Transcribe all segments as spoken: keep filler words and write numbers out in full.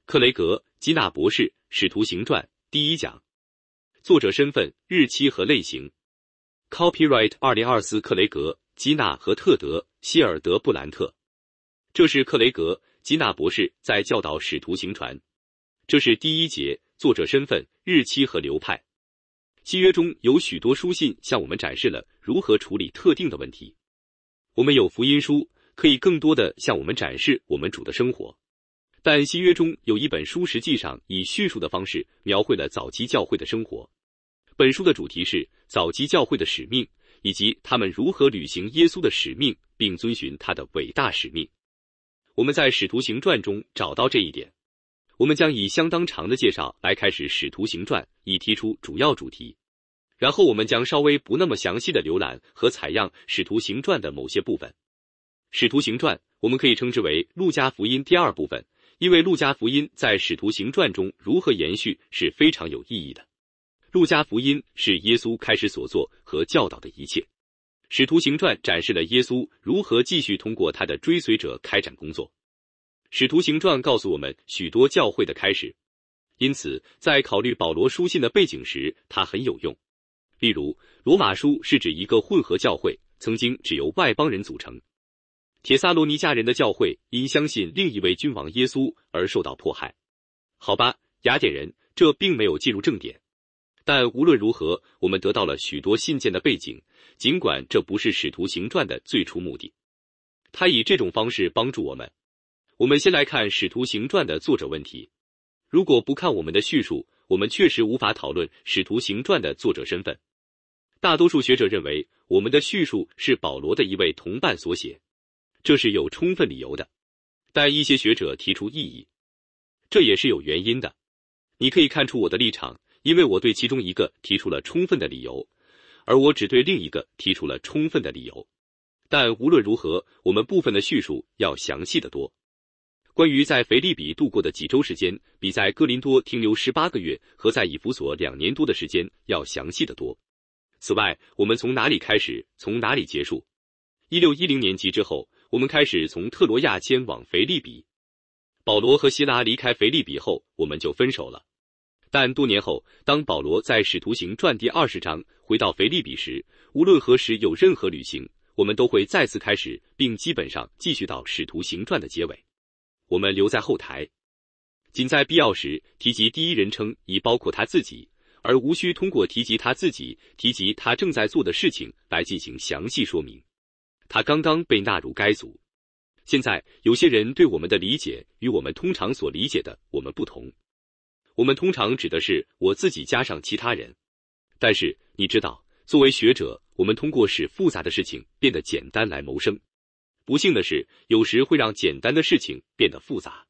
克雷格、基纳博士，《使徒行传》第一讲。作者身份、日期和类型。Copyright 二零二四克雷格、基纳和特德、希尔德布兰特。这是克雷格、基纳博士在教导使徒行传。这是第一节，作者身份、日期和流派。新约中有许多书信向我们展示了如何处理特定的问题。我们有福音书，可以更多的向我们展示我们主的生活。但新约中有一本书实际上以叙述的方式描绘了早期教会的生活。本书的主题是早期教会的使命，以及他们如何履行耶稣的使命，并遵循他的伟大使命。我们在使徒行传中找到这一点。我们将以相当长的介绍来开始使徒行传，以提出主要主题。然后我们将稍微不那么详细的浏览和采样使徒行传的某些部分。使徒行传我们可以称之为路加福音第二部分，因为路加福音在使徒行传中如何延续是非常有意义的。路加福音是耶稣开始所做和教导的一切。使徒行传展示了耶稣如何继续通过他的追随者开展工作。使徒行传告诉我们许多教会的开始，因此在考虑保罗书信的背景时，它很有用。例如，罗马书是指一个混合教会，曾经只由外邦人组成。帖撒罗尼迦人的教会因相信另一位君王耶稣而受到迫害。好吧，雅典人，这并没有进入正点。但无论如何，我们得到了许多信件的背景，尽管这不是使徒行传的最初目的。他以这种方式帮助我们。我们先来看使徒行传的作者问题。如果不看我们的叙述，我们确实无法讨论使徒行传的作者身份。大多数学者认为，我们的叙述是保罗的一位同伴所写，这是有充分理由的。但一些学者提出异议，这也是有原因的。你可以看出我的立场，因为我对其中一个提出了充分的理由，而我只对另一个提出了充分的理由。但无论如何，我们部分的叙述要详细得多。关于在腓立比度过的几周时间，比在哥林多停留十八个月和在以弗所两年多的时间要详细得多。此外，我们从哪里开始，从哪里结束？一六一零年及之后，我们开始从特罗亚迁往腓立比。保罗和希拉离开腓立比后，我们就分手了。但多年后，当保罗在使徒行传第二十章回到腓立比时，无论何时有任何旅行，我们都会再次开始，并基本上继续到使徒行传的结尾。我们留在后台，仅在必要时提及第一人称，以包括他自己，而无需通过提及他自己提及他正在做的事情来进行详细说明。他刚刚被纳入该组。现在有些人对我们的理解与我们通常所理解的我们不同。我们通常指的是我自己加上其他人。但是你知道，作为学者，我们通过使复杂的事情变得简单来谋生。不幸的是，有时会让简单的事情变得复杂。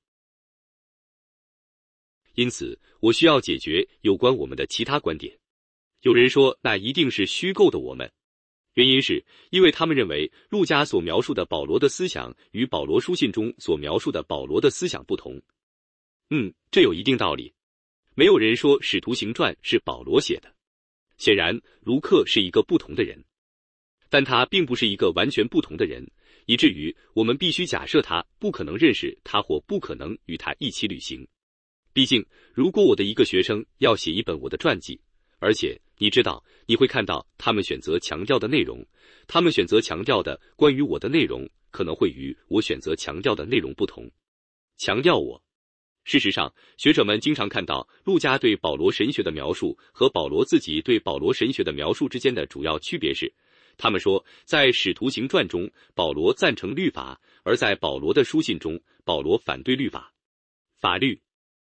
因此，我需要解决有关我们的其他观点。有人说那一定是虚构的我们。原因是因为他们认为路加所描述的保罗的思想与保罗书信中所描述的保罗的思想不同。嗯，这有一定道理。没有人说使徒行传是保罗写的。显然，卢克是一个不同的人。但他并不是一个完全不同的人，以至于我们必须假设他不可能认识他或不可能与他一起旅行。毕竟，如果我的一个学生要写一本我的传记，而且你知道，你会看到他们选择强调的内容，他们选择强调的关于我的内容可能会与我选择强调的内容不同。强调我。事实上，学者们经常看到路加对保罗神学的描述和保罗自己对保罗神学的描述之间的主要区别是，他们说在使徒行传中，保罗赞成律法，而在保罗的书信中，保罗反对律法。法律。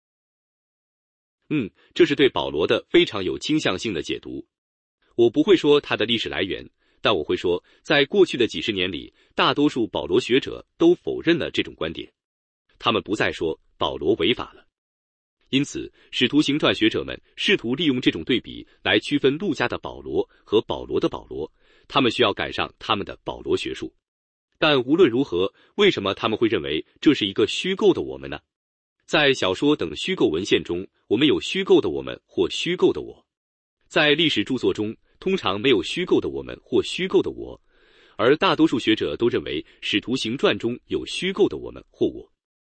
嗯，这是对保罗的非常有倾向性的解读。我不会说他的历史来源，但我会说，在过去的几十年里，大多数保罗学者都否认了这种观点。他们不再说保罗违法了。因此，使徒行传学者们试图利用这种对比来区分路加的保罗和保罗的保罗，他们需要赶上他们的保罗学术。但无论如何，为什么他们会认为这是一个虚构的我们呢？在小说等虚构文献中，我们有虚构的我们或虚构的我。在历史著作中，通常没有虚构的我们或虚构的我，而大多数学者都认为使徒行传中有虚构的我们或我。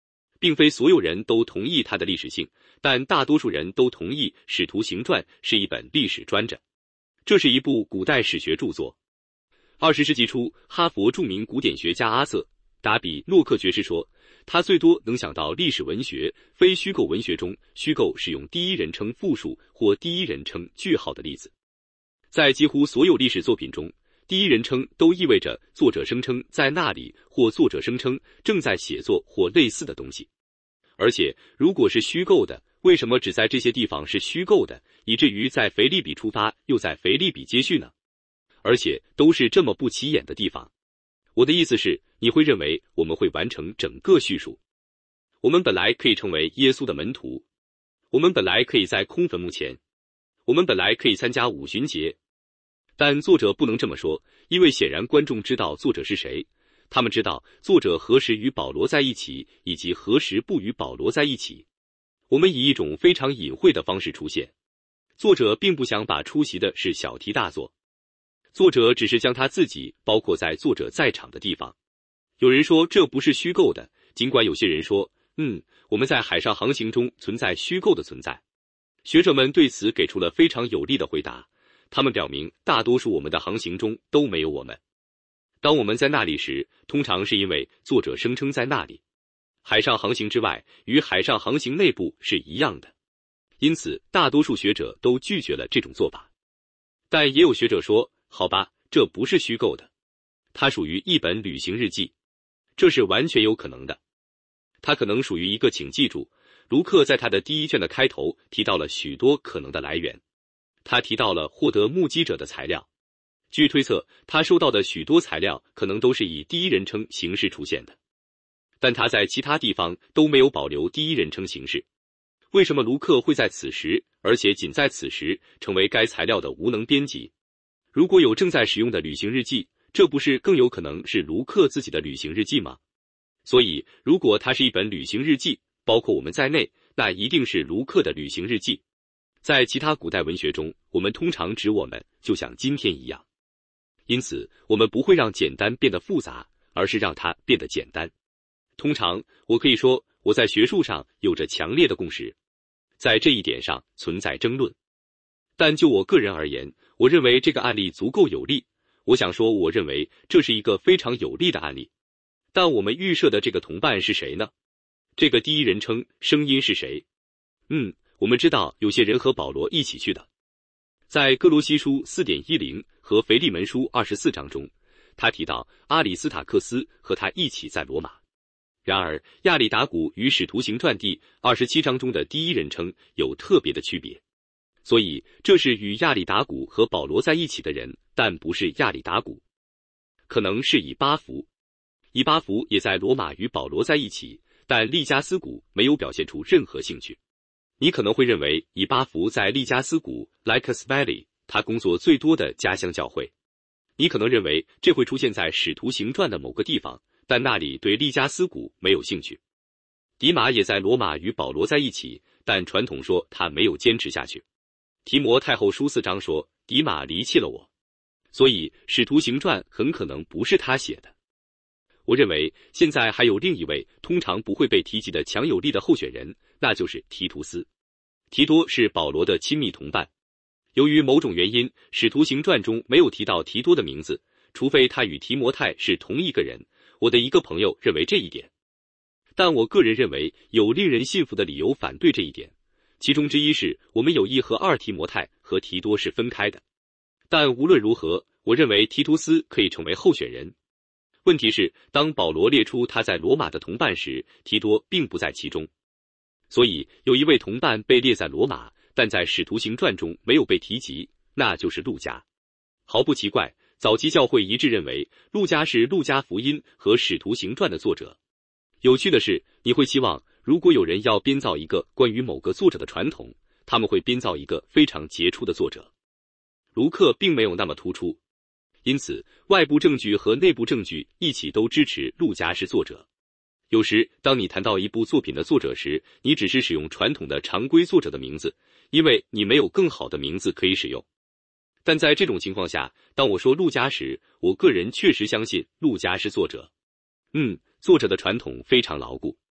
并非所有人都同意它的历史性，但大多数人都同意《使徒行传》是一本历史专着。这是一部古代史学著作。二十世纪初，哈佛著名古典学家阿瑟·达比诺克爵士说，他最多能想到历史文学、非虚构文学中虚构使用第一人称复数或第一人称句号的例子。在几乎所有历史作品中，第一人称都意味着作者声称在那里，或作者声称正在写作或类似的东西。而且，如果是虚构的，为什么只在这些地方是虚构的，以至于在腓立比出发，又在腓立比接续呢？而且都是这么不起眼的地方。我的意思是，你会认为我们会完成整个叙述。我们本来可以成为耶稣的门徒，我们本来可以在空坟墓前，我们本来可以参加五旬节。但作者不能这么说，因为显然观众知道作者是谁，他们知道作者何时与保罗在一起，以及何时不与保罗在一起。我们以一种非常隐晦的方式出现，作者并不想把出席的是小题大做，作者只是将他自己包括在作者在场的地方。有人说这不是虚构的，尽管有些人说，嗯，我们在海上航行中存在虚构的存在。学者们对此给出了非常有力的回答，他们表明大多数我们的航行中都没有我们。当我们在那里时，通常是因为作者声称在那里。海上航行之外与海上航行内部是一样的，因此大多数学者都拒绝了这种做法。但也有学者说，好吧，这不是虚构的，它属于一本旅行日记，这是完全有可能的。它可能属于一个，请记住，卢克在他的第一卷的开头提到了许多可能的来源，他提到了获得目击者的材料。据推测，他收到的许多材料可能都是以第一人称形式出现的，但他在其他地方都没有保留第一人称形式。为什么卢克会在此时，而且仅在此时，成为该材料的无能编辑？如果有正在使用的旅行日记，这不是更有可能是卢克自己的旅行日记吗？所以，如果它是一本旅行日记，包括我们在内，那一定是卢克的旅行日记。在其他古代文学中，我们通常指我们，就像今天一样。因此，我们不会让简单变得复杂，而是让它变得简单。通常，我可以说，我在学术上有着强烈的共识，在这一点上存在争论。但就我个人而言，我认为这个案例足够有力。我想说，我认为这是一个非常有力的案例。但我们预设的这个同伴是谁呢？这个第一人称声音是谁？嗯，我们知道有些人和保罗一起去的。在哥罗西书 四点一零 和腓利门书二十四章中，他提到阿里斯塔克斯和他一起在罗马。然而，亚里达古与使徒行传第二十七章中的第一人称有特别的区别。所以，这是与亚里达古和保罗在一起的人，但不是亚里达古。可能是以巴弗。以巴弗也在罗马与保罗在一起，但利加斯谷没有表现出任何兴趣。你可能会认为以巴弗在利加斯谷 Lycus Valley 他工作最多的家乡教会。你可能认为这会出现在使徒行传的某个地方，但那里对利加斯谷没有兴趣。迪马也在罗马与保罗在一起，但传统说他没有坚持下去。提摩太后书四章说，迪马离弃了我。所以使徒行传很可能不是他写的。我认为现在还有另一位通常不会被提及的强有力的候选人，那就是提图斯。提多是保罗的亲密同伴。由于某种原因，使徒行传中没有提到提多的名字，除非他与提摩太是同一个人。我的一个朋友认为这一点，但我个人认为有令人信服的理由反对这一点。其中之一是我们有一和二提摩太和提多是分开的。但无论如何，我认为提图斯可以成为候选人。问题是，当保罗列出他在罗马的同伴时，提多并不在其中。所以有一位同伴被列在罗马，但在使徒行传中没有被提及，那就是路加。毫不奇怪，早期教会一致认为路加是路加福音和使徒行传的作者。有趣的是，你会期望如果有人要编造一个关于某个作者的传统，他们会编造一个非常杰出的作者。卢克并没有那么突出，因此外部证据和内部证据一起都支持路加是作者。有时当你谈到一部作品的作者时，你只是使用传统的常规作者的名字，因为你没有更好的名字可以使用。但在这种情况下，当我说路加时，我个人确实相信路加是作者。嗯，作者的传统非常牢固。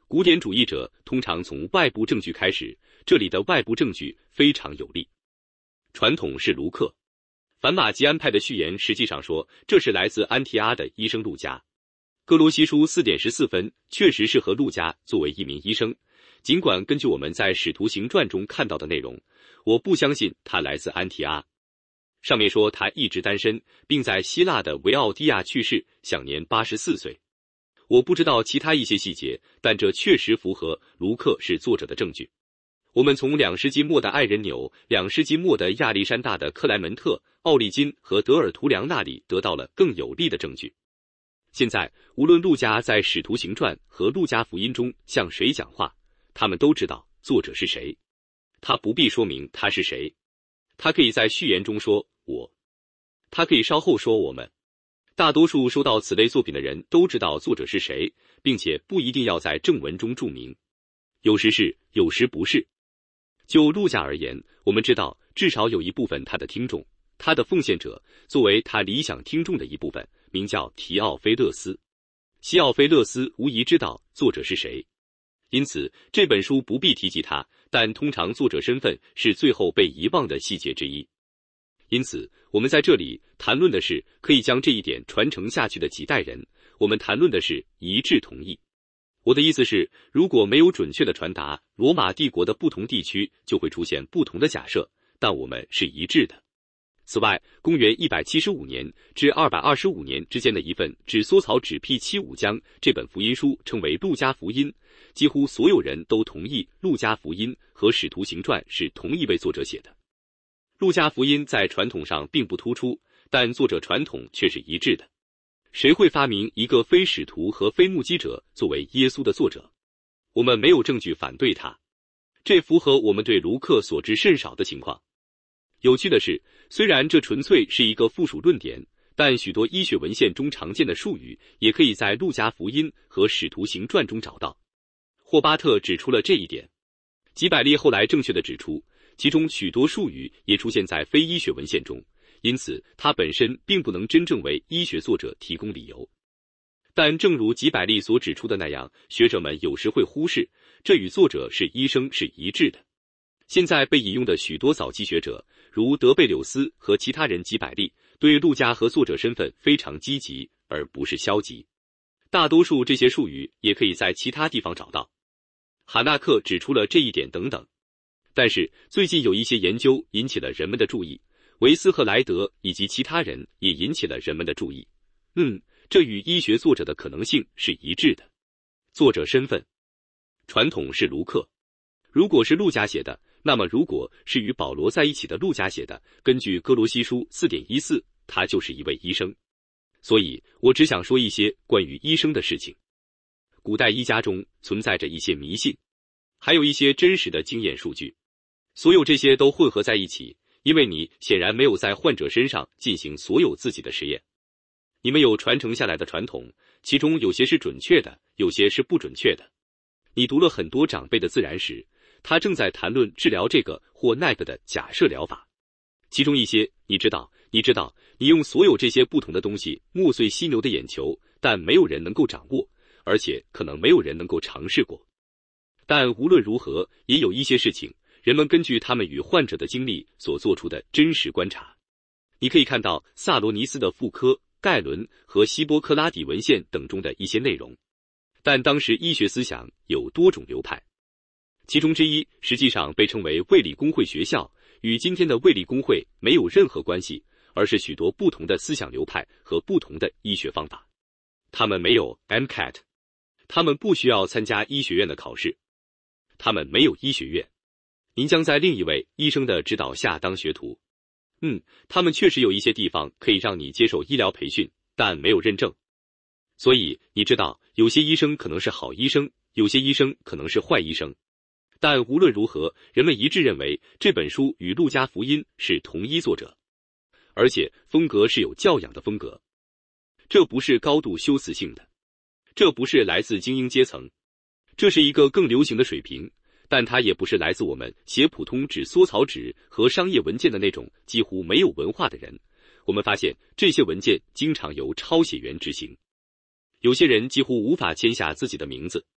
古典主义者通常从外部证据开始，这里的外部证据非常有力。传统是卢克。反马吉安派的序言实际上说，这是来自安提阿的医生路加。哥罗西书 四点十四 分确实适合路加作为一名医生，尽管根据我们在使徒行传中看到的内容，我不相信他来自安提阿。上面说他一直单身，并在希腊的维奥蒂亚去世，享年八十四岁。我不知道其他一些细节，但这确实符合卢克是作者的证据。我们从两世纪末的爱人纽、两世纪末的亚历山大的克莱门特、奥利金和德尔图良那里得到了更有力的证据。现在，无论路加在使徒行传和路加福音中向谁讲话，他们都知道作者是谁。他不必说明他是谁，他可以在序言中说我，他可以稍后说我们。大多数收到此类作品的人都知道作者是谁，并且不一定要在正文中注明，有时是，有时不是。就路加而言，我们知道至少有一部分他的听众，他的奉献者，作为他理想听众的一部分，名叫提奥菲勒斯。西奥菲勒斯无疑知道作者是谁，因此这本书不必提及他，但通常作者身份是最后被遗忘的细节之一。因此，我们在这里谈论的是可以将这一点传承下去的几代人，我们谈论的是一致同意。我的意思是，如果没有准确的传达，罗马帝国的不同地区就会出现不同的假设，但我们是一致的。此外，公元一百七十五年至二百二十五年之间的一份只缩草纸 P 七十五 将这本福音书称为路加福音，几乎所有人都同意路加福音和使徒行传是同一位作者写的。路加福音在传统上并不突出，但作者传统却是一致的。谁会发明一个非使徒和非目击者作为耶稣的作者？我们没有证据反对他，这符合我们对卢克所知甚少的情况。有趣的是，虽然这纯粹是一个附属论点，但许多医学文献中常见的术语也可以在路加福音和使徒行传中找到。霍巴特指出了这一点，吉百利后来正确地指出，其中许多术语也出现在非医学文献中，因此它本身并不能真正为医学作者提供理由。但正如吉百利所指出的那样，学者们有时会忽视，这与作者是医生是一致的。现在被引用的许多早期学者，如德贝柳斯和其他人吉百利，对路加和作者身份非常积极，而不是消极。大多数这些术语也可以在其他地方找到。哈纳克指出了这一点等等。但是最近有一些研究引起了人们的注意，维斯赫莱德以及其他人也引起了人们的注意。嗯，这与医学作者的可能性是一致的。作者身份，传统是卢克。如果是路加写的，那么如果是与保罗在一起的路加写的，根据哥罗西书 四点一四， 他就是一位医生。所以我只想说一些关于医生的事情。古代医家中存在着一些迷信，还有一些真实的经验数据。所有这些都混合在一起，因为你显然没有在患者身上进行所有自己的实验。你们有传承下来的传统，其中有些是准确的，有些是不准确的。你读了很多长辈的自然史，他正在谈论治疗这个或那个的假设疗法。其中一些，你知道，你知道，你用所有这些不同的东西磨碎犀牛的眼球，但没有人能够掌握，而且可能没有人能够尝试过。但无论如何，也有一些事情，人们根据他们与患者的经历所做出的真实观察。你可以看到萨罗尼斯的妇科、盖伦和希波克拉底文献等中的一些内容。但当时医学思想有多种流派，其中之一实际上被称为卫理公会学校，与今天的卫理公会没有任何关系，而是许多不同的思想流派和不同的医学方法。他们没有 M C A T， 他们不需要参加医学院的考试，他们没有医学院。您将在另一位医生的指导下当学徒。嗯，他们确实有一些地方可以让你接受医疗培训，但没有认证。所以你知道，有些医生可能是好医生，有些医生可能是坏医生。但无论如何，人们一致认为这本书与路加福音是同一作者，而且风格是有教养的风格。这不是高度修辞性的，这不是来自精英阶层，这是一个更流行的水平。但它也不是来自我们写普通纸缩草纸和商业文件的那种几乎没有文化的人。我们发现这些文件经常由抄写员执行，有些人几乎无法签下自己的名字。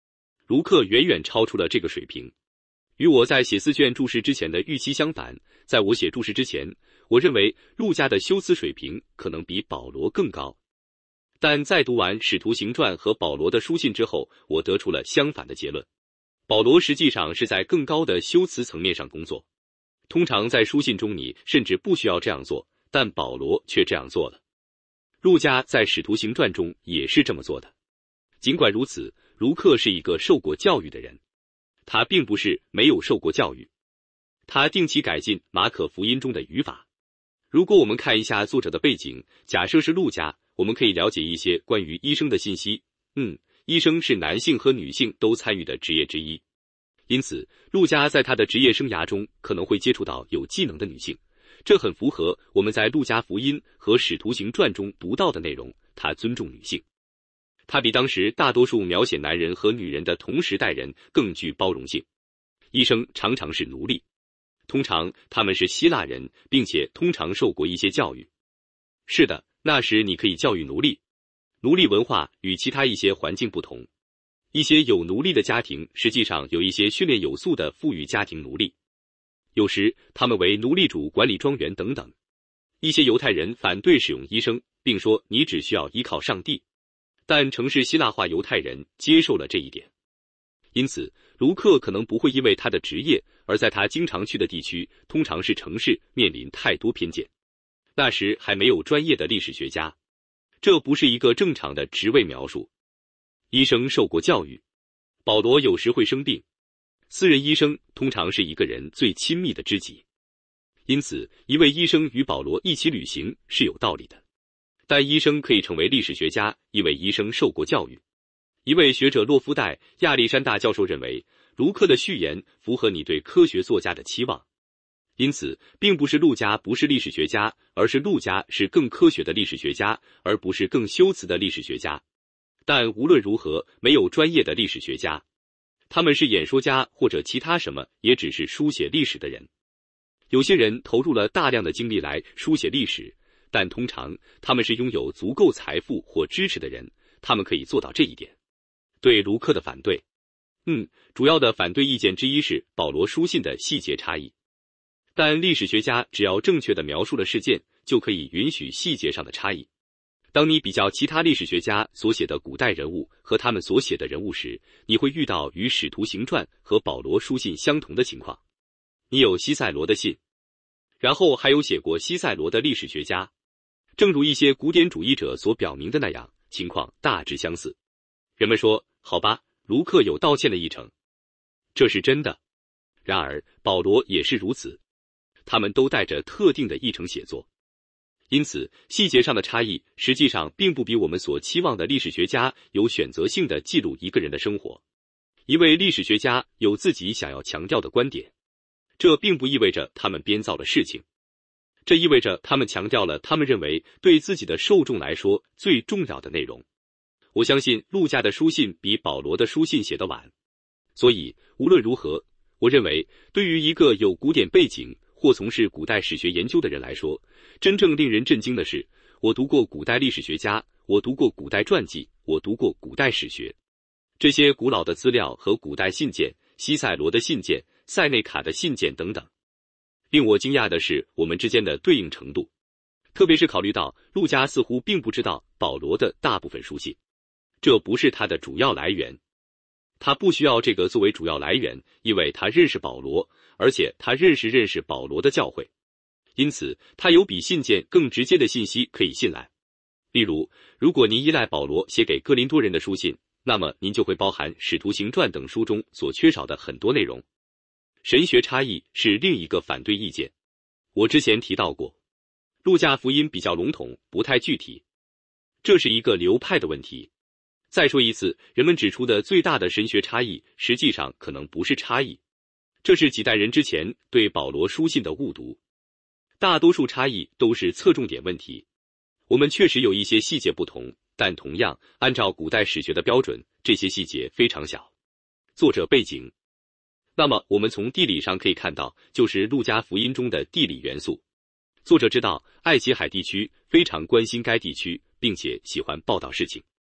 卢克远远超出了这个水平。与我在写四卷注释之前的预期相反，在我写注释之前，我认为陆家的修辞水平可能比保罗更高。但在读完《使徒行传》和保罗的书信之后，我得出了相反的结论。保罗实际上是在更高的修辞层面上工作。通常在书信中你甚至不需要这样做，但保罗却这样做了。陆家在《使徒行传》中也是这么做的。尽管如此，卢克是一个受过教育的人，他并不是没有受过教育。他定期改进马可福音中的语法。如果我们看一下作者的背景，假设是陆家，我们可以了解一些关于医生的信息。嗯，医生是男性和女性都参与的职业之一。因此，陆家在他的职业生涯中可能会接触到有技能的女性，这很符合我们在路加福音和使徒行传中读到的内容。他尊重女性，他比当时大多数描写男人和女人的同时代人更具包容性。医生常常是奴隶，通常他们是希腊人，并且通常受过一些教育。是的，那时你可以教育奴隶。奴隶文化与其他一些环境不同。一些有奴隶的家庭实际上有一些训练有素的富裕家庭奴隶，有时他们为奴隶主管理庄园等等。一些犹太人反对使用医生，并说你只需要依靠上帝，但城市希腊化犹太人接受了这一点。因此，卢克可能不会因为他的职业而在他经常去的地区，通常是城市，面临太多偏见。那时还没有专业的历史学家，这不是一个正常的职位描述。医生受过教育，保罗有时会生病，私人医生通常是一个人最亲密的知己，因此一位医生与保罗一起旅行是有道理的。但医生可以成为历史学家，因为医生受过教育。一位学者洛夫代亚历山大教授认为，卢克的序言符合你对科学作家的期望。因此，并不是陆家不是历史学家，而是陆家是更科学的历史学家，而不是更修辞的历史学家。但无论如何，没有专业的历史学家，他们是演说家或者其他什么，也只是书写历史的人。有些人投入了大量的精力来书写历史，但通常他们是拥有足够财富或支持的人，他们可以做到这一点。对卢克的反对，嗯，主要的反对意见之一是保罗书信的细节差异。但历史学家只要正确地描述了事件，就可以允许细节上的差异。当你比较其他历史学家所写的古代人物和他们所写的人物时，你会遇到与使徒行传和保罗书信相同的情况。你有西塞罗的信，然后还有写过西塞罗的历史学家。正如一些古典主义者所表明的那样，情况大致相似。人们说，好吧，卢克有道歉的议程，这是真的。然而，保罗也是如此，他们都带着特定的议程写作。因此，细节上的差异实际上并不比我们所期望的历史学家有选择性地记录一个人的生活。一位历史学家有自己想要强调的观点，这并不意味着他们编造了事情，这意味着他们强调了他们认为对自己的受众来说最重要的内容。我相信陆家的书信比保罗的书信写得晚，所以无论如何，我认为对于一个有古典背景或从事古代史学研究的人来说，真正令人震惊的是，我读过古代历史学家，我读过古代传记，我读过古代史学。这些古老的资料和古代信件，西塞罗的信件、塞内卡的信件等等。令我惊讶的是我们之间的对应程度，特别是考虑到陆家似乎并不知道保罗的大部分书信，这不是他的主要来源。他不需要这个作为主要来源，因为他认识保罗，而且他认识认识保罗的教会，因此他有比信件更直接的信息可以信赖。例如，如果您依赖保罗写给哥林多人的书信，那么您就会包含《使徒行传》等书中所缺少的很多内容。神学差异是另一个反对意见。我之前提到过，路加福音比较笼统，不太具体，这是一个流派的问题。再说一次，人们指出的最大的神学差异，实际上可能不是差异，这是几代人之前对保罗书信的误读。大多数差异都是侧重点问题。我们确实有一些细节不同，但同样，按照古代史学的标准，这些细节非常小。作者背景，那么我们从地理上可以看到，就是路加福音中的地理元素。作者知道爱琴海地区非常关心该地区，并且喜欢报道事情。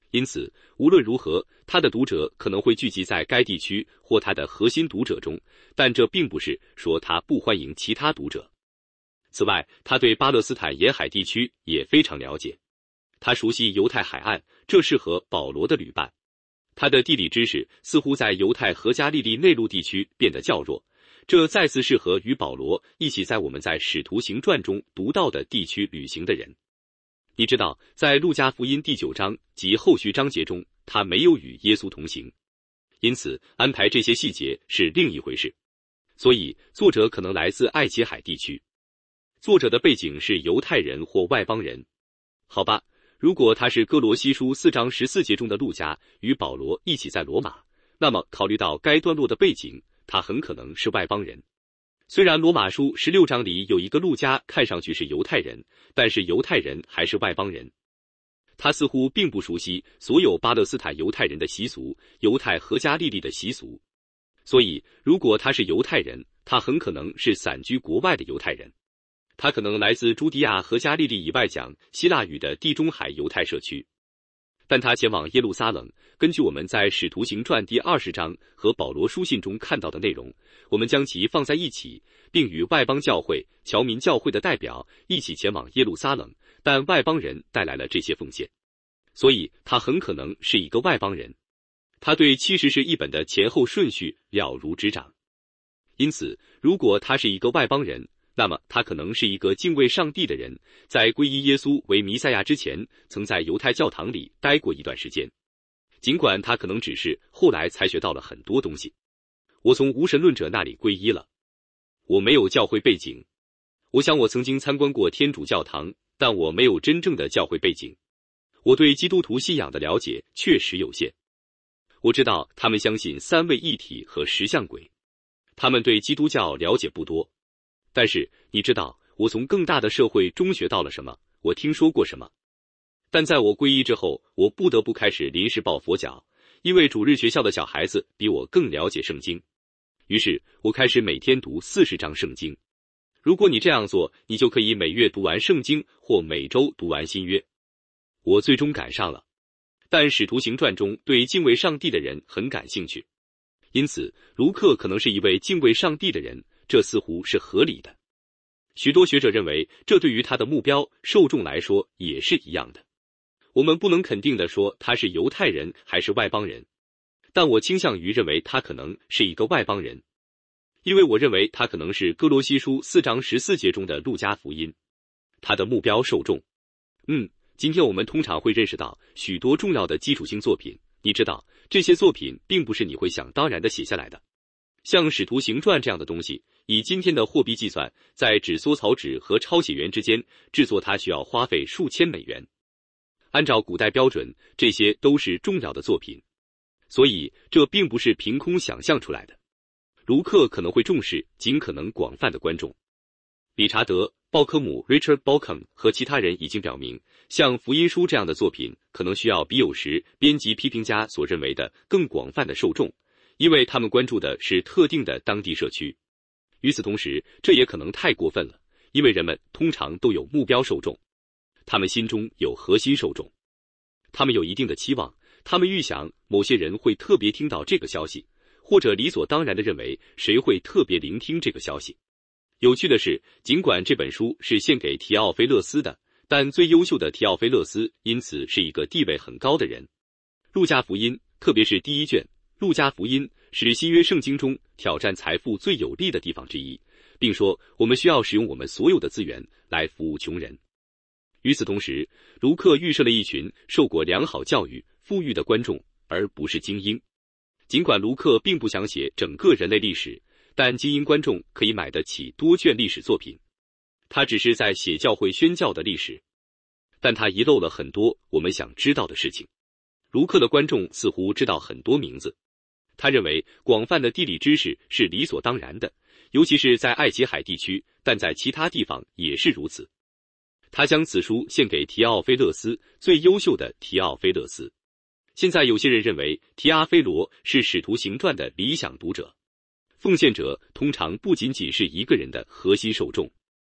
因此，无论如何，他的读者可能会聚集在该地区或他的核心读者中，但这并不是说他不欢迎其他读者。此外，他对巴勒斯坦沿海地区也非常了解，他熟悉犹太海岸，这适合保罗的旅伴。他的地理知识似乎在犹太和加利利内陆地区变得较弱，这再次适合与保罗一起在我们在使徒行传中读到的地区旅行的人。你知道，在路加福音第九章及后续章节中，他没有与耶稣同行，因此安排这些细节是另一回事。所以，作者可能来自爱琴海地区。作者的背景是犹太人或外邦人。好吧，如果他是哥罗西书四章十四节中的路加与保罗一起在罗马，那么考虑到该段落的背景，他很可能是外邦人。虽然罗马书十六章里有一个路加看上去是犹太人，但是犹太人还是外邦人。他似乎并不熟悉所有巴勒斯坦犹太人的习俗，犹太和加利利的习俗。所以，如果他是犹太人，他很可能是散居国外的犹太人。他可能来自朱迪亚和加利利以外讲希腊语的地中海犹太社区。但他前往耶路撒冷，根据我们在使徒行传第二十章和保罗书信中看到的内容，我们将其放在一起，并与外邦教会、侨民教会的代表一起前往耶路撒冷，但外邦人带来了这些奉献，所以他很可能是一个外邦人。他对七十士译本的前后顺序了如指掌。因此，如果他是一个外邦人，那么他可能是一个敬畏上帝的人，在皈依耶稣为弥赛亚之前，曾在犹太教堂里待过一段时间，尽管他可能只是后来才学到了很多东西。我从无神论者那里皈依了，我没有教会背景。我想我曾经参观过天主教堂，但我没有真正的教会背景。我对基督徒信仰的了解确实有限。我知道他们相信三位一体和石像鬼，他们对基督教了解不多。但是你知道我从更大的社会中学到了什么，我听说过什么。但在我皈依之后，我不得不开始临时抱佛脚，因为主日学校的小孩子比我更了解圣经。于是我开始每天读四十章圣经。如果你这样做，你就可以每月读完圣经，或每周读完新约。我最终赶上了。但使徒行传中对敬畏上帝的人很感兴趣，因此卢克可能是一位敬畏上帝的人，这似乎是合理的。许多学者认为，这对于他的目标受众来说也是一样的。我们不能肯定地说他是犹太人还是外邦人，但我倾向于认为他可能是一个外邦人，因为我认为他可能是哥罗西书四章十四节中的路加福音。他的目标受众，嗯，今天我们通常会认识到许多重要的基础性作品，你知道，这些作品并不是你会想当然地写下来的。像使徒行传这样的东西，以今天的货币计算，在纸缩草纸和抄写员之间制作它需要花费数千美元。按照古代标准，这些都是重要的作品，所以这并不是凭空想象出来的。卢克可能会重视尽可能广泛的观众。理查德·鲍科姆 （Richard Bauckham） 和其他人已经表明，像福音书这样的作品可能需要比有时编辑批评家所认为的更广泛的受众，因为他们关注的是特定的当地社区。与此同时，这也可能太过分了，因为人们通常都有目标受众，他们心中有核心受众，他们有一定的期望，他们预想某些人会特别听到这个消息，或者理所当然地认为谁会特别聆听这个消息。有趣的是，尽管这本书是献给提奥菲勒斯的，但最优秀的提奥菲勒斯因此是一个地位很高的人。路加福音，特别是第一卷，路加福音是新约圣经中挑战财富最有力的地方之一，并说我们需要使用我们所有的资源来服务穷人。与此同时，卢克预设了一群受过良好教育、富裕的观众，而不是精英。尽管卢克并不想写整个人类历史，但精英观众可以买得起多卷历史作品。他只是在写教会宣教的历史，但他遗漏了很多我们想知道的事情。卢克的观众似乎知道很多名字，他认为广泛的地理知识是理所当然的，尤其是在爱琴海地区，但在其他地方也是如此。他将此书献给提奥菲勒斯，最优秀的提奥菲勒斯。现在有些人认为提阿菲罗是使徒行传的理想读者。奉献者通常不仅仅是一个人的核心受众。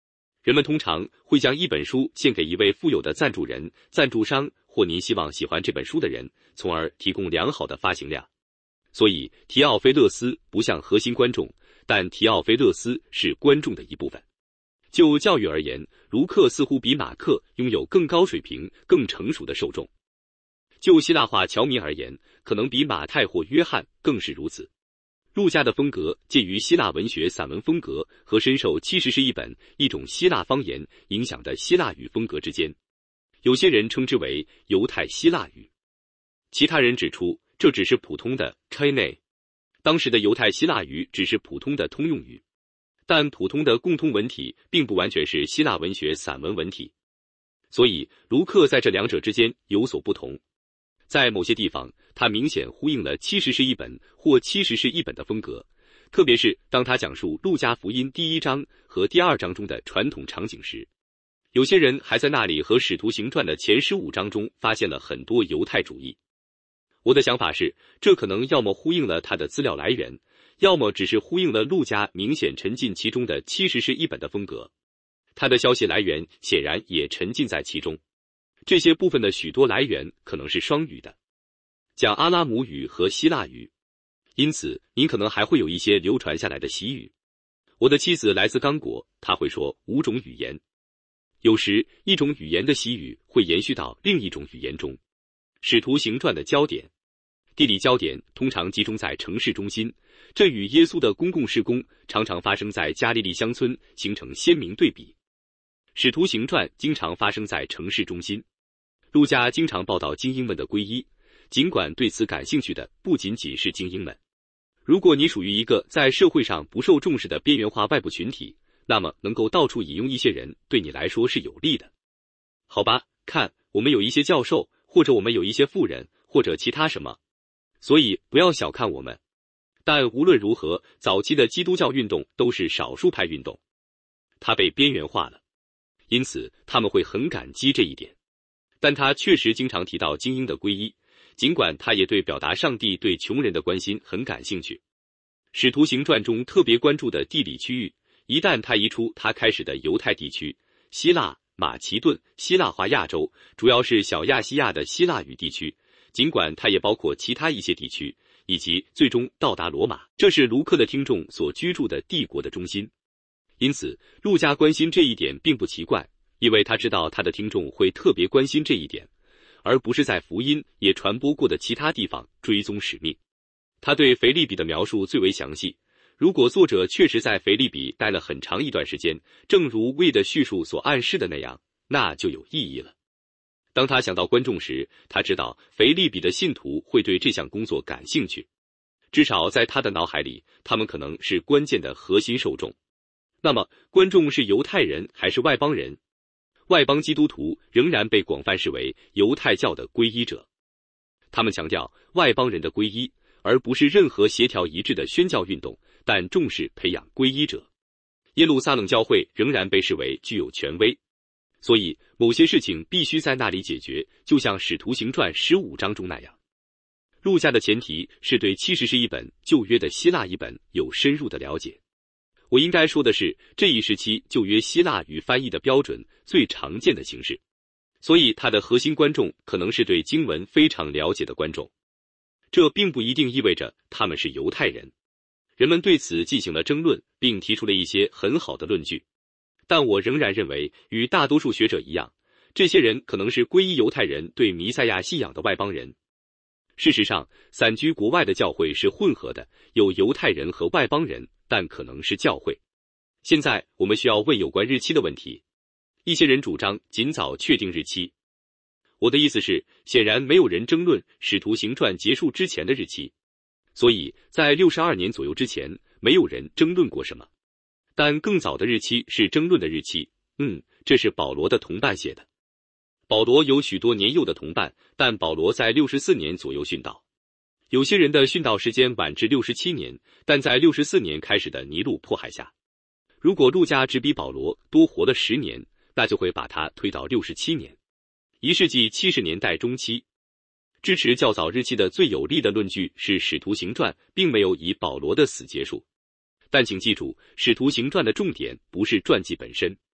人们通常会将一本书献给一位富有的赞助人、赞助商或您希望喜欢这本书的人，从而提供良好的发行量。所以提奥菲勒斯不像核心观众，但提奥菲勒斯是观众的一部分。就教育而言，卢克似乎比马克拥有更高水平、更成熟的受众。就希腊化侨民而言，可能比马太或约翰更是如此。路加的风格介于希腊文学散文风格和深受七十是一本一种希腊方言影响的希腊语风格之间，有些人称之为犹太希腊语，其他人指出这只是普通的 Koine， 当时的犹太希腊语只是普通的通用语，但普通的共通文体并不完全是希腊文学散文文体，所以卢克在这两者之间有所不同。在某些地方，他明显呼应了七十是一本或七十是一本的风格，特别是当他讲述路加福音第一章和第二章中的传统场景时。有些人还在那里和使徒行传的前十五章中发现了很多犹太主义。我的想法是，这可能要么呼应了他的资料来源，要么只是呼应了路加明显沉浸其中的七十是一本的风格。他的消息来源显然也沉浸在其中。这些部分的许多来源可能是双语的，讲阿拉姆语和希腊语，因此您可能还会有一些流传下来的习语。我的妻子来自刚果，她会说五种语言。有时一种语言的习语会延续到另一种语言中。使徒行传的焦点，地理焦点通常集中在城市中心，这与耶稣的公共事工常常发生在加利利乡村形成鲜明对比。使徒行传经常发生在城市中心。路加经常报道精英们的皈依，尽管对此感兴趣的不仅仅是精英们。如果你属于一个在社会上不受重视的边缘化外部群体，那么能够到处引用一些人对你来说是有利的。好吧，看，我们有一些教授，或者我们有一些富人，或者其他什么，所以不要小看我们。但无论如何，早期的基督教运动都是少数派运动，它被边缘化了，因此他们会很感激这一点。但他确实经常提到精英的皈依，尽管他也对表达上帝对穷人的关心很感兴趣。使徒行传中特别关注的地理区域，一旦他移出他开始的犹太地区，希腊、马其顿、希腊化亚洲，主要是小亚细亚的希腊语地区，尽管它也包括其他一些地区，以及最终到达罗马，这是卢克的听众所居住的帝国的中心。因此，路加关心这一点并不奇怪，因为他知道他的听众会特别关心这一点，而不是在福音也传播过的其他地方追踪使命。他对腓立比的描述最为详细，如果作者确实在腓立比待了很长一段时间，正如魏的叙述所暗示的那样，那就有意义了。当他想到观众时，他知道腓立比的信徒会对这项工作感兴趣，至少在他的脑海里，他们可能是关键的核心受众。那么，观众是犹太人还是外邦人？外邦基督徒仍然被广泛视为犹太教的皈依者，他们强调外邦人的皈依，而不是任何协调一致的宣教运动，但重视培养皈依者。耶路撒冷教会仍然被视为具有权威，所以某些事情必须在那里解决，就像使徒行传十五章中那样。路加的前提是对七十是一本旧约的希腊译本有深入的了解。我应该说的是，这一时期旧约希腊语翻译的标准最常见的形式，所以它的核心观众可能是对经文非常了解的观众。这并不一定意味着他们是犹太人。人们对此进行了争论，并提出了一些很好的论据，但我仍然认为，与大多数学者一样，这些人可能是皈依犹太人对弥赛亚信仰的外邦人。事实上，散居国外的教会是混合的，有犹太人和外邦人，但可能是教会。现在我们需要问有关日期的问题。一些人主张尽早确定日期。我的意思是，显然没有人争论使徒行传结束之前的日期，所以在六十二年左右之前，没有人争论过什么。但更早的日期是争论的日期。嗯，这是保罗的同伴写的。保罗有许多年幼的同伴，但保罗在六十四年左右殉道。有些人的殉道时间晚至六十七年，但在六十四年开始的尼禄迫害下，如果路加只比保罗多活了十年，那就会把他推到六十七年，一世纪七十年代中期。支持较早日期的最有力的论据是《使徒行传》并没有以保罗的死结束。但请记住，《使徒行传》的重点不是传记本身，《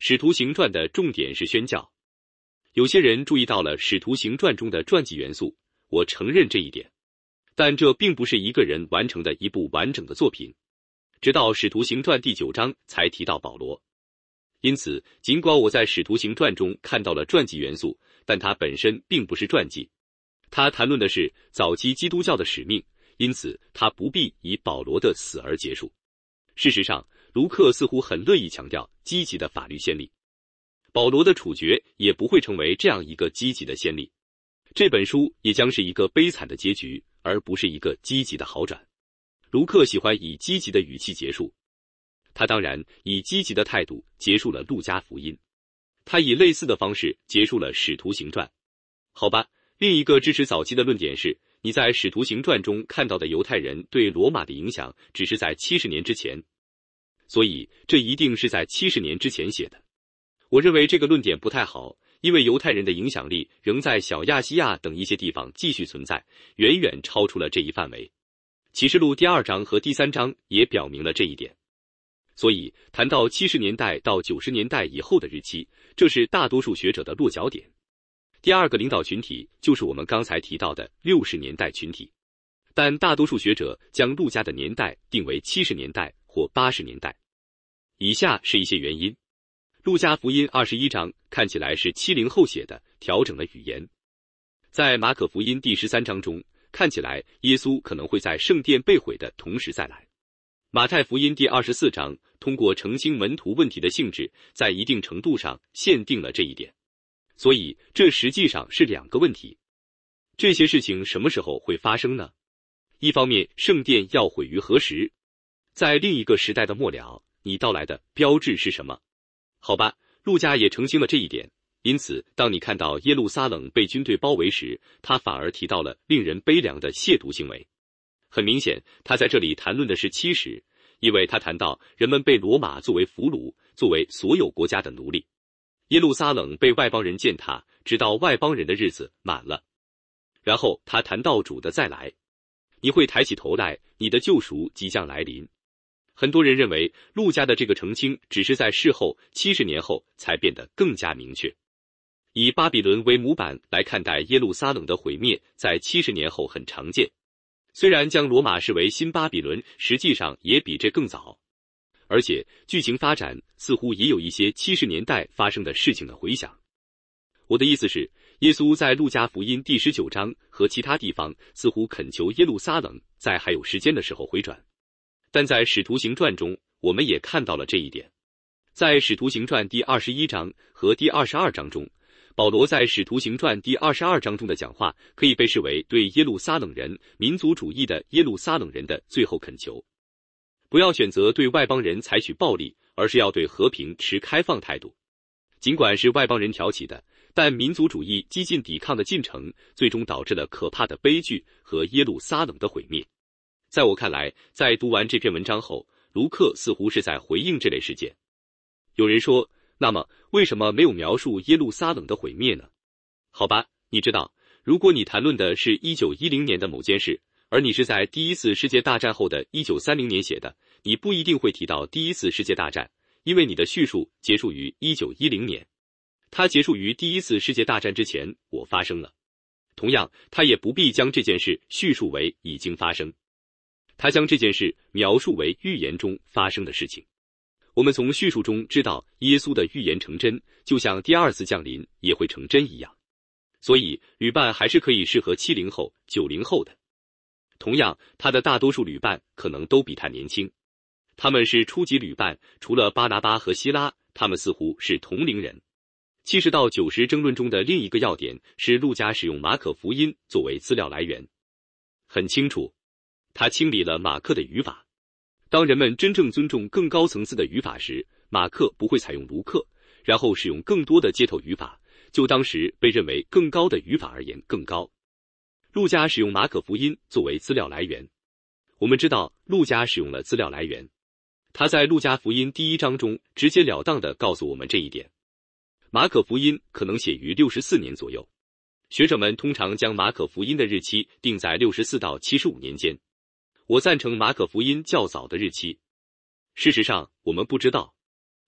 使徒行传的重点是宣教。有些人注意到了使徒行传中的传记元素，我承认这一点，但这并不是一个人完成的一部完整的作品。直到使徒行传第九章才提到保罗。因此，尽管我在使徒行传中看到了传记元素，但它本身并不是传记。它谈论的是早期基督教的使命，因此它不必以保罗的死而结束。事实上，卢克似乎很乐意强调积极的法律先例。保罗的处决也不会成为这样一个积极的先例。这本书也将是一个悲惨的结局，而不是一个积极的好转。卢克喜欢以积极的语气结束。他当然以积极的态度结束了路加福音。他以类似的方式结束了使徒行传。好吧，另一个支持早期的论点是，你在使徒行传中看到的犹太人对罗马的影响只是在七十年之前。所以这一定是在七十年之前写的。我认为这个论点不太好，因为犹太人的影响力仍在小亚细亚等一些地方继续存在，远远超出了这一范围。启示录第二章和第三章也表明了这一点。所以谈到七十年代到九十年代以后的日期，这是大多数学者的落脚点。第二个领导群体就是我们刚才提到的六十年代群体，但大多数学者将路加的年代定为七十年代或八十年代。以下是一些原因。路加福音二十一章看起来是七零后写的，调整了语言。在马可福音第十三章中，看起来耶稣可能会在圣殿被毁的同时再来。马太福音第二十四章通过澄清门徒问题的性质，在一定程度上限定了这一点。所以这实际上是两个问题。这些事情什么时候会发生呢？一方面，圣殿要毁于何时？在另一个时代的末了，你到来的标志是什么？好吧，路加也澄清了这一点。因此，当你看到耶路撒冷被军队包围时，他反而提到了令人悲凉的亵渎行为。很明显，他在这里谈论的是七十，因为他谈到人们被罗马作为俘虏，作为所有国家的奴隶。耶路撒冷被外邦人践踏，直到外邦人的日子满了。然后他谈到主的再来，你会抬起头来，你的救赎即将来临。很多人认为路加的这个澄清只是在事后七十年后才变得更加明确。以巴比伦为模板来看待耶路撒冷的毁灭，在七十年后很常见。虽然将罗马视为新巴比伦，实际上也比这更早。而且剧情发展似乎也有一些七十年代发生的事情的回响。我的意思是，耶稣在路加福音第十九章和其他地方似乎恳求耶路撒冷在还有时间的时候回转。但在使徒行传中，我们也看到了这一点。在使徒行传第二十一章和第二十二章中，保罗在使徒行传第二十二章中的讲话可以被视为对耶路撒冷人、民族主义的耶路撒冷人的最后恳求。不要选择对外邦人采取暴力，而是要对和平持开放态度。尽管是外邦人挑起的，但民族主义激进抵抗的进程最终导致了可怕的悲剧和耶路撒冷的毁灭。在我看来，在读完这篇文章后，卢克似乎是在回应这类事件。有人说，那么为什么没有描述耶路撒冷的毁灭呢？好吧，你知道，如果你谈论的是一九一零年的某件事，而你是在第一次世界大战后的一九三零年写的，你不一定会提到第一次世界大战，因为你的叙述结束于一九一零年。它结束于第一次世界大战之前，我发生了。同样，他也不必将这件事叙述为已经发生。他将这件事描述为预言中发生的事情。我们从叙述中知道耶稣的预言成真，就像第二次降临也会成真一样。所以旅伴还是可以适合七零后、九零后的。同样，他的大多数旅伴可能都比他年轻。他们是初级旅伴，除了巴拿巴和希拉，他们似乎是同龄人。七十到九十争论中的另一个要点是路加使用马可福音作为资料来源。很清楚，他清理了马克的语法。当人们真正尊重更高层次的语法时，马克不会采用卢克，然后使用更多的接头语法，就当时被认为更高的语法而言更高。路加使用马可福音作为资料来源。我们知道路加使用了资料来源，他在路加福音第一章中直截了当地告诉我们这一点。马可福音可能写于六十四年左右，学者们通常将马可福音的日期定在六十四到七十五年间。我赞成马可福音较早的日期。事实上，我们不知道。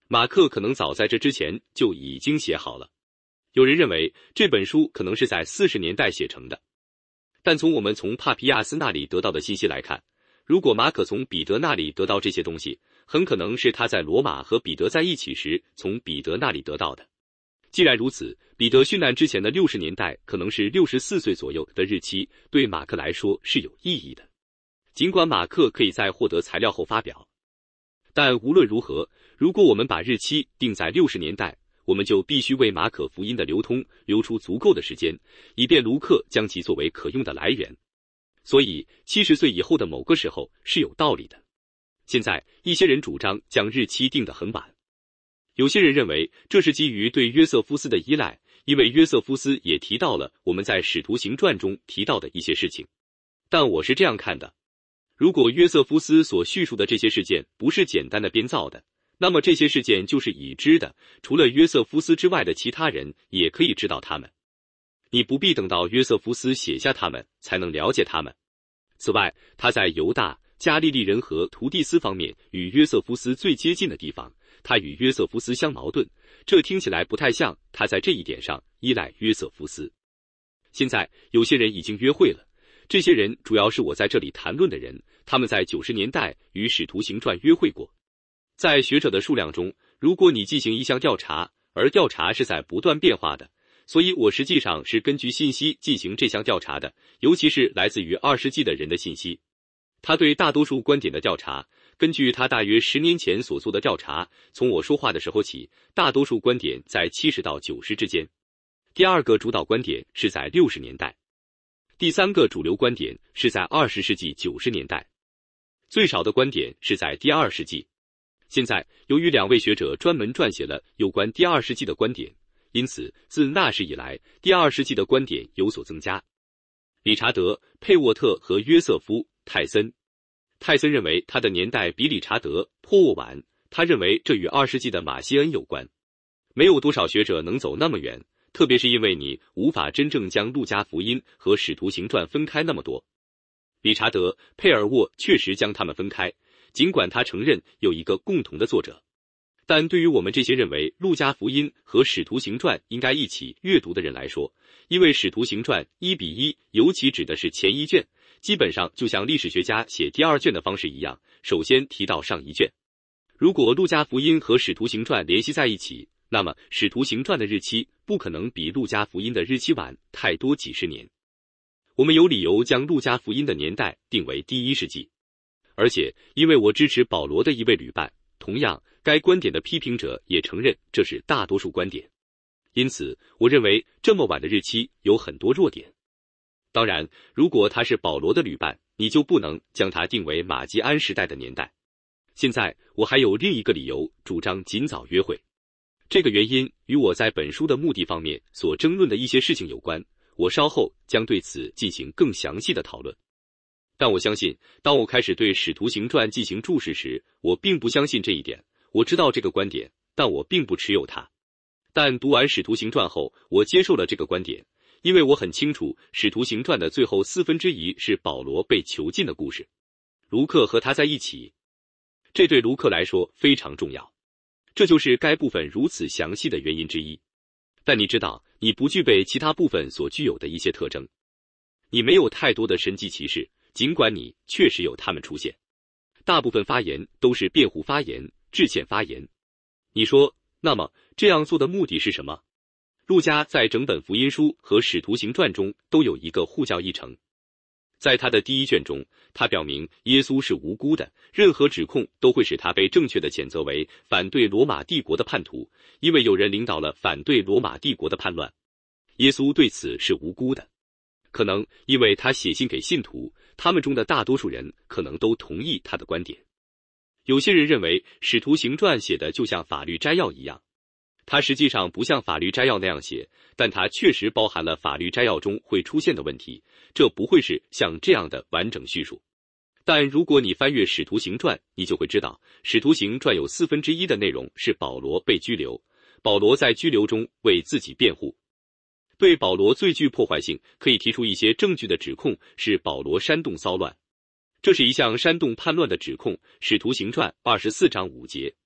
马克可能早在这之前就已经写好了。有人认为这本书可能是在四十年代写成的，但从我们从帕皮亚斯那里得到的信息来看，如果马可从彼得那里得到这些东西，很可能是他在罗马和彼得在一起时从彼得那里得到的。既然如此，彼得殉难之前的六十年代可能是六十四岁左右的日期，对马克来说是有意义的。尽管马克可以在获得材料后发表，但无论如何，如果我们把日期定在六十年代，我们就必须为马可福音的流通留出足够的时间，以便卢克将其作为可用的来源。所以七十岁以后的某个时候是有道理的。现在一些人主张将日期定得很晚，有些人认为这是基于对约瑟夫斯的依赖，因为约瑟夫斯也提到了我们在使徒行传中提到的一些事情。但我是这样看的，如果约瑟夫斯所叙述的这些事件不是简单的编造的，那么这些事件就是已知的，除了约瑟夫斯之外的其他人也可以知道他们。你不必等到约瑟夫斯写下他们才能了解他们。此外，他在犹大、加利利人和图蒂斯方面与约瑟夫斯最接近的地方，他与约瑟夫斯相矛盾，这听起来不太像他在这一点上依赖约瑟夫斯。现在有些人已经约会了，这些人主要是我在这里谈论的人，他们在九十年代与使徒行传约会过。在学者的数量中，如果你进行一项调查，而调查是在不断变化的，所以我实际上是根据信息进行这项调查的，尤其是来自于二世纪的人的信息。他对大多数观点的调查，根据他大约十年前所做的调查，从我说话的时候起，大多数观点在七十到九十之间。第二个主导观点是在六十年代，第三个主流观点是在二十世纪九十年代，最少的观点是在第二世纪。现在，由于两位学者专门撰写了有关第二世纪的观点，因此自那时以来，第二世纪的观点有所增加。理查德·佩沃特和约瑟夫·泰森，泰森认为他的年代比理查德·珀沃晚，他认为这与二世纪的马歇恩有关。没有多少学者能走那么远，特别是因为你无法真正将路加福音和使徒行传分开那么多。理查德·佩尔沃确实将它们分开，尽管他承认有一个共同的作者，但对于我们这些认为路加福音和使徒行传应该一起阅读的人来说，因为使徒行传一比一尤其指的是前一卷，基本上就像历史学家写第二卷的方式一样，首先提到上一卷。如果路加福音和使徒行传联系在一起，那么使徒行传的日期不可能比路加福音的日期晚太多几十年。我们有理由将路加福音的年代定为第一世纪。而且，因为我支持保罗的一位旅伴，同样，该观点的批评者也承认这是大多数观点。因此，我认为这么晚的日期有很多弱点。当然，如果他是保罗的旅伴，你就不能将他定为马基安时代的年代。现在，我还有另一个理由主张尽早约会。这个原因与我在本书的目的方面所争论的一些事情有关，我稍后将对此进行更详细的讨论。但我相信，当我开始对《使徒行传》进行注释时，我并不相信这一点。我知道这个观点，但我并不持有它。但读完《使徒行传》后，我接受了这个观点，因为我很清楚，《使徒行传》的最后四分之一是保罗被囚禁的故事，卢克和他在一起，这对卢克来说非常重要。这就是该部分如此详细的原因之一。但你知道，你不具备其他部分所具有的一些特征，你没有太多的神迹奇事。尽管你确实有他们出现，大部分发言都是辩护发言、致歉发言。你说，那么这样做的目的是什么？路加在整本福音书和使徒行传中都有一个护教议程。在他的第一卷中，他表明耶稣是无辜的，任何指控都会使他被正确的谴责为反对罗马帝国的叛徒，因为有人领导了反对罗马帝国的叛乱。耶稣对此是无辜的。可能因为他写信给信徒，他们中的大多数人可能都同意他的观点。有些人认为《使徒行传》写的就像法律摘要一样，它实际上不像法律摘要那样写，但它确实包含了法律摘要中会出现的问题，这不会是像这样的完整叙述。但如果你翻阅《使徒行传》，你就会知道，《使徒行传》有四分之一的内容是保罗被拘留，保罗在拘留中为自己辩护。对保罗最具破坏性，可以提出一些证据的指控是保罗煽动骚乱，这是一项煽动叛乱的指控，《使徒行传》二十四章五节。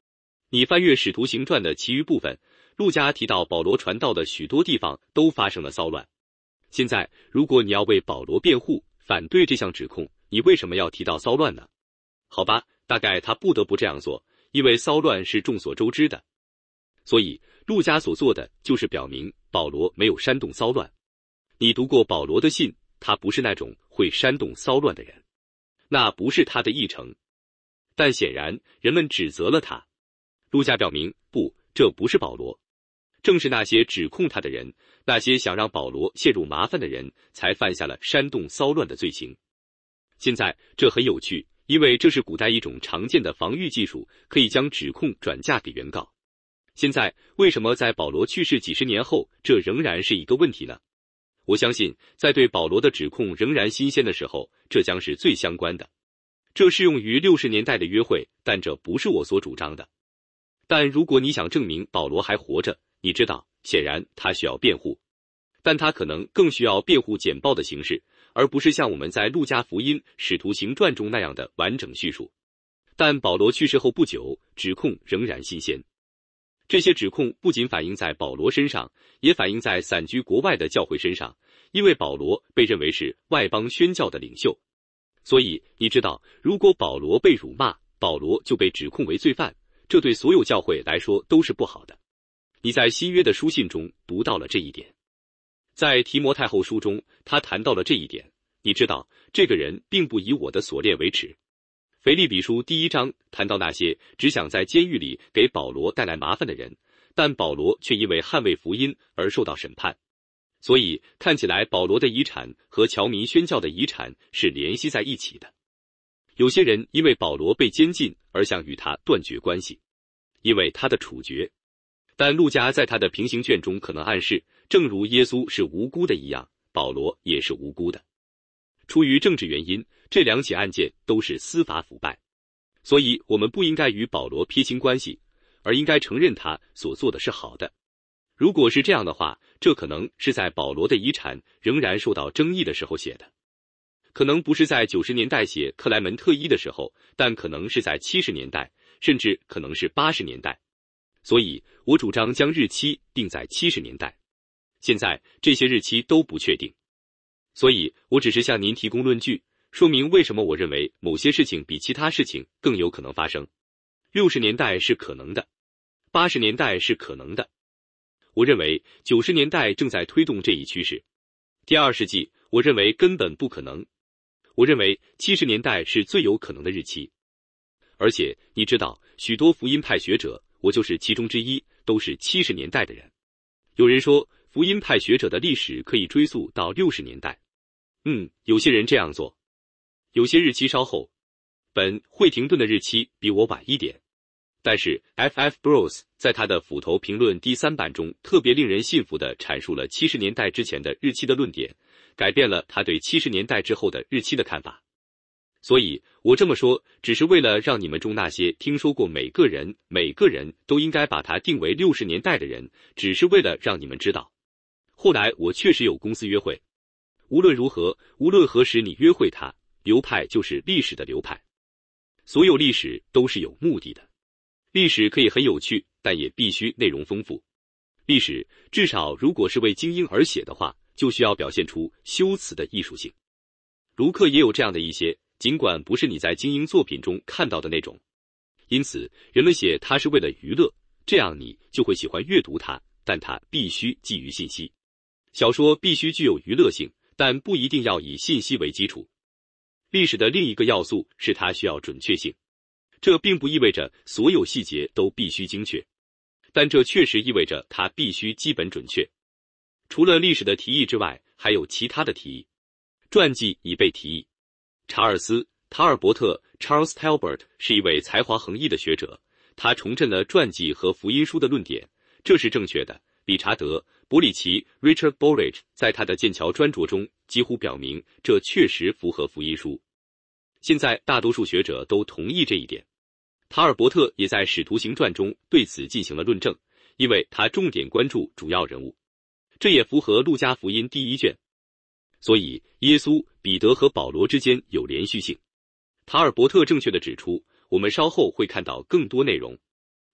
你翻阅《使徒行传》的其余部分，路加提到保罗传道的许多地方都发生了骚乱。现在，如果你要为保罗辩护，反对这项指控，你为什么要提到骚乱呢？好吧，大概他不得不这样做，因为骚乱是众所周知的。所以，路加所做的就是表明保罗没有煽动骚乱。你读过保罗的信，他不是那种会煽动骚乱的人，那不是他的议程。但显然，人们指责了他。路加表明，不，这不是保罗。正是那些指控他的人，那些想让保罗陷入麻烦的人，才犯下了煽动骚乱的罪行。现在，这很有趣，因为这是古代一种常见的防御技术，可以将指控转嫁给原告。现在，为什么在保罗去世几十年后，这仍然是一个问题呢？我相信，在对保罗的指控仍然新鲜的时候，这将是最相关的。这适用于六十年代的约会，但这不是我所主张的。但如果你想证明保罗还活着，你知道，显然他需要辩护，但他可能更需要辩护简报的形式，而不是像我们在路加福音、使徒行传中那样的完整叙述。但保罗去世后不久，指控仍然新鲜。这些指控不仅反映在保罗身上，也反映在散居国外的教会身上，因为保罗被认为是外邦宣教的领袖。所以，你知道，如果保罗被辱骂，保罗就被指控为罪犯，这对所有教会来说都是不好的。你在新约的书信中读到了这一点，在提摩太后书中，他谈到了这一点。你知道，这个人并不以我的所恋为耻。腓立比书第一章谈到那些只想在监狱里给保罗带来麻烦的人，但保罗却因为捍卫福音而受到审判。所以看起来保罗的遗产和侨民宣教的遗产是联系在一起的。有些人因为保罗被监禁而想与他断绝关系，因为他的处决。但路加在他的平行卷中可能暗示，正如耶稣是无辜的一样，保罗也是无辜的。出于政治原因，这两起案件都是司法腐败，所以我们不应该与保罗撇清关系，而应该承认他所做的是好的。如果是这样的话，这可能是在保罗的遗产仍然受到争议的时候写的，可能不是在九十年代写克莱门特一的时候，但可能是在七十年代，甚至可能是八十年代。所以我主张将日期定在七十年代。现在这些日期都不确定，所以我只是向您提供论据，说明为什么我认为某些事情比其他事情更有可能发生。六十年代是可能的，八十年代是可能的。我认为九十年代正在推动这一趋势。第二世纪，我认为根本不可能。我认为七十年代是最有可能的日期。而且你知道，许多福音派学者，我就是其中之一，都是七十年代的人。有人说，福音派学者的历史可以追溯到六十年代。嗯，有些人这样做。有些日期稍后，本惠廷顿的日期比我晚一点。但是 F F Bruce 在他的斧头评论第三版中特别令人信服地阐述了七十年代之前的日期的论点，改变了他对七十年代之后的日期的看法。所以我这么说，只是为了让你们中那些听说过每个人每个人都应该把它定为六十年代的人，只是为了让你们知道。后来我确实有公司约会。无论如何，无论何时你约会他，流派就是历史的流派。所有历史都是有目的的。历史可以很有趣，但也必须内容丰富。历史，至少如果是为精英而写的话，就需要表现出修辞的艺术性。卢克也有这样的一些，尽管不是你在精英作品中看到的那种。因此，人们写它是为了娱乐，这样你就会喜欢阅读它，但它必须基于信息。小说必须具有娱乐性，但不一定要以信息为基础。历史的另一个要素是它需要准确性。这并不意味着所有细节都必须精确，但这确实意味着它必须基本准确。除了历史的提议之外，还有其他的提议。传记已被提议。查尔斯·塔尔伯特 （Charles Talbot） 是一位才华横溢的学者，他重振了传记和福音书的论点，这是正确的。理查德·伯里奇 （Richard Borich） 在他的剑桥专著中几乎表明，这确实符合福音书。现在大多数学者都同意这一点。塔尔伯特也在《使徒行传》中对此进行了论证，因为他重点关注主要人物，这也符合路加福音第一卷。所以，耶稣、彼得和保罗之间有连续性。塔尔伯特正确地指出，我们稍后会看到更多内容。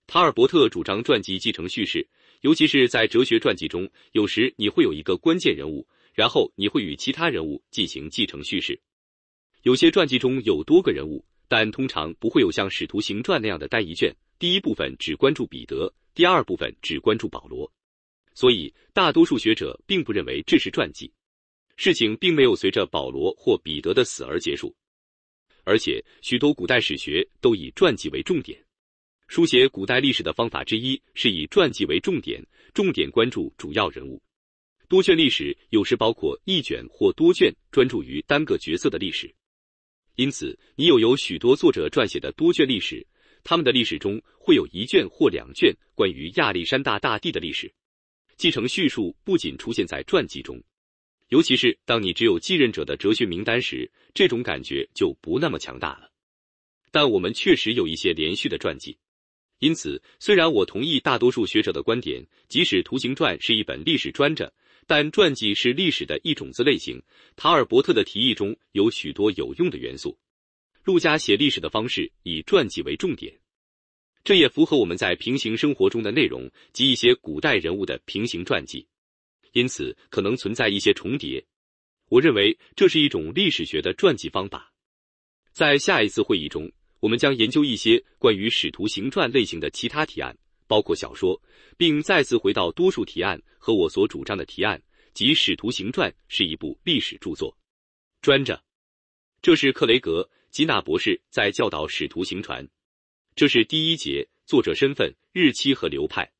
塔尔伯特主张传记继承叙事，尤其是在哲学传记中，有时你会有一个关键人物，然后你会与其他人物进行继承叙事。有些传记中有多个人物，但通常不会有像《使徒行传》那样的单一卷，第一部分只关注彼得，第二部分只关注保罗。所以，大多数学者并不认为这是传记。事情并没有随着保罗或彼得的死而结束。而且，许多古代史学都以传记为重点。书写古代历史的方法之一是以传记为重点，重点关注主要人物。多卷历史有时包括一卷或多卷专注于单个角色的历史。因此，你有有许多作者撰写的多卷历史，他们的历史中会有一卷或两卷关于亚历山大大帝的历史。继承叙述不仅出现在传记中，尤其是当你只有继任者的哲学名单时，这种感觉就不那么强大了。但我们确实有一些连续的传记。因此，虽然我同意大多数学者的观点，即使《图形传》是一本历史专著，但传记是历史的一种子类型。塔尔伯特的提议中有许多有用的元素。路加写历史的方式以传记为重点，这也符合我们在平行生活中的内容及一些古代人物的平行传记，因此可能存在一些重叠。我认为这是一种历史学的传记方法。在下一次会议中，我们将研究一些关于使徒行传类型的其他提案，包括小说，并再次回到多数提案和我所主张的提案，即使徒行传是一部历史著作。专着，这是克雷格·基纳博士在教导使徒行传。这是第一节，作者身份、日期和流派。